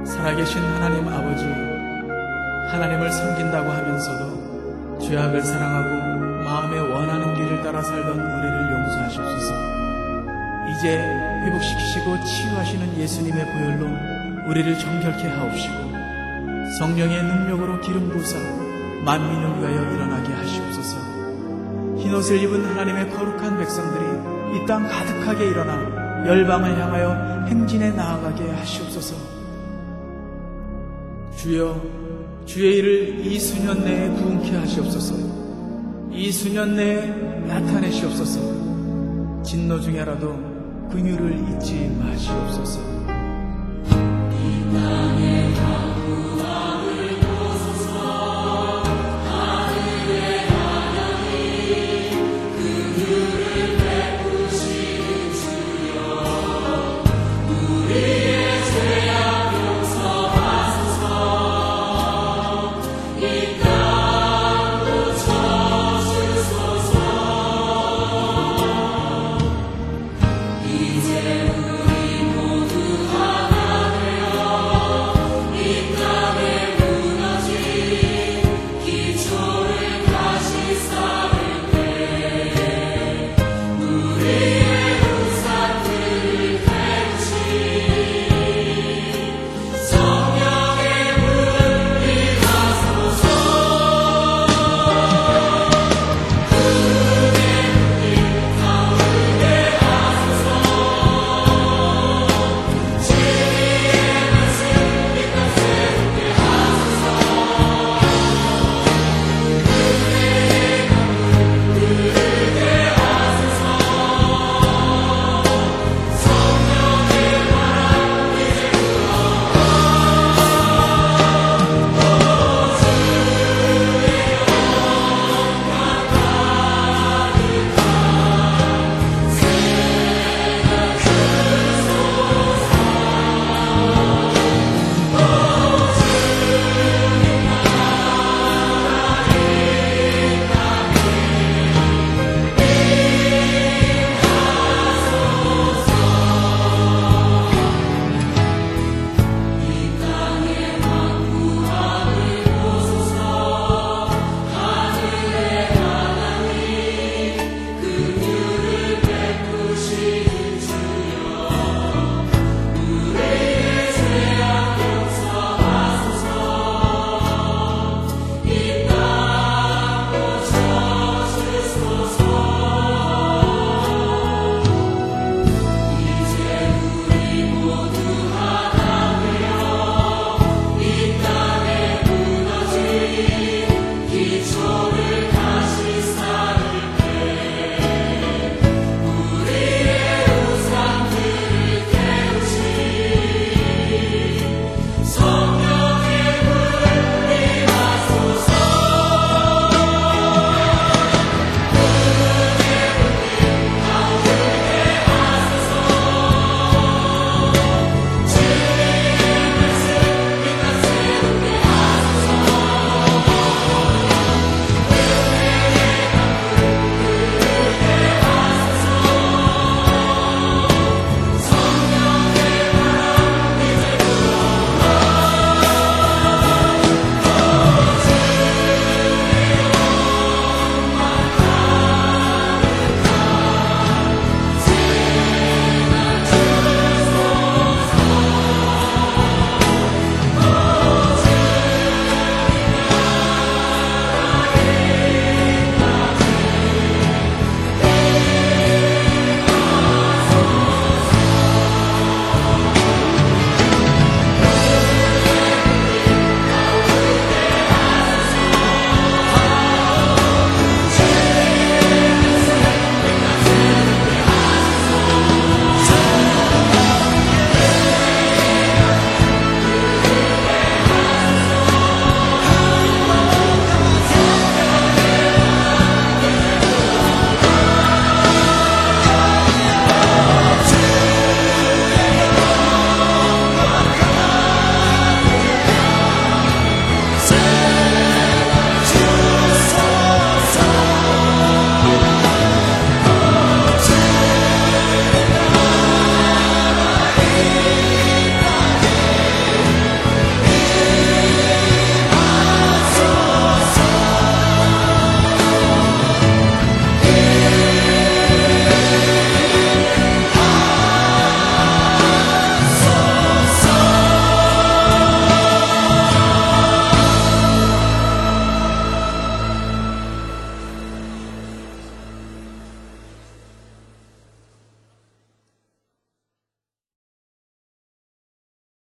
살아계신 하나님 아버지, 하나님을 섬긴다고 하면서도 죄악을 사랑하고 마음에 원하는 길을 따라 살던 우리를 용서하시옵소서. 이제 회복시키시고 치유하시는 예수님의 보혈로 우리를 정결케 하옵시고 성령의 능력으로 기름 부으사 만민을 위하여 일어나게 하시옵소서. 흰옷을 입은 하나님의 거룩한 백성들이 이 땅 가득하게 일어나 열방을 향하여 행진에 나아가게 하시옵소서. 주여, 주의 일을 이 수년 내에 부응케 하시옵소서. 이 수년 내에 나타내시옵소서. 진노 중에라도 긍휼을 잊지 마시옵소서.